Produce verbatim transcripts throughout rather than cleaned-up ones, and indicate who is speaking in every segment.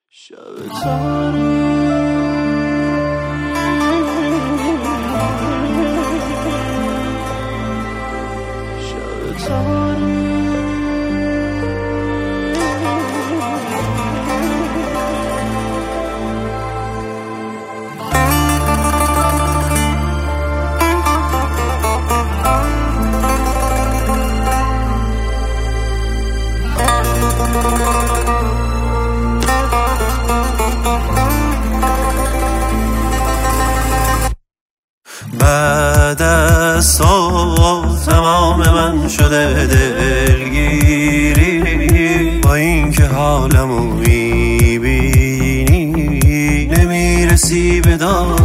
Speaker 1: بعد از تو تمام من شده دلگیری، با اینکه حالمو میبینی نمیرسی به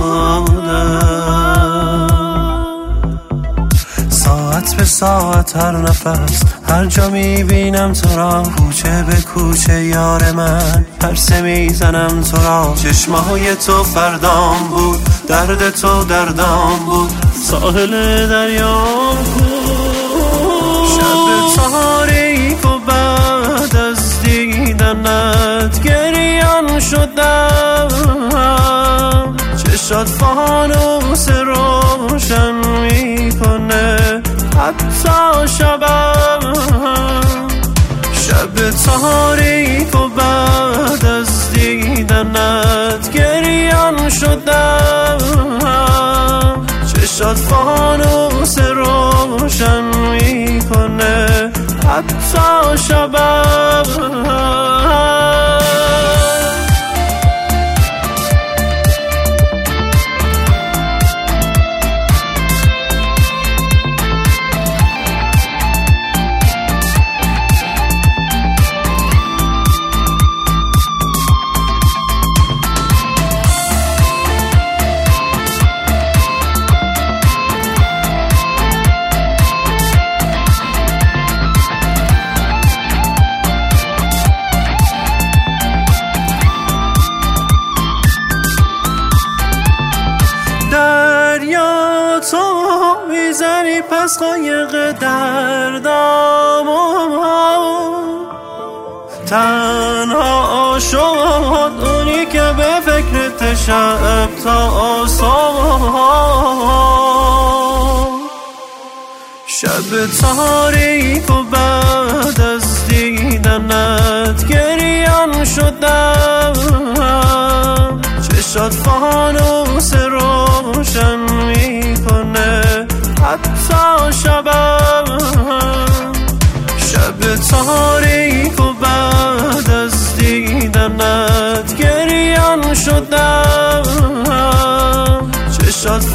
Speaker 1: دادم. ساعت به ساعت هر نفس هر جا میبینم تو را، کوچه به کوچه یار من پرسه میزنم تو را. چشمهای تو فردام بود، درد تو دردام بود، ساحل دریام بود. شب تاریک و بعد از دیدنت گریان شدم. چشات فانوس روشن میکنه حتی شبم. شب تاریک و بعد از دیدنت گریان شدم. چشات فانوس روشن میکنه حتی شبم. دریا تو میزنی پس قایق دردم، تنها شد اونی که به فکرت شب تا صبح. شب تاریک و بعد از دیدنت گریان شدم. چشات فانوس روشن میکنه حتی شبم. شب تاریک و بعد از دیدنت گریان شدم. چشات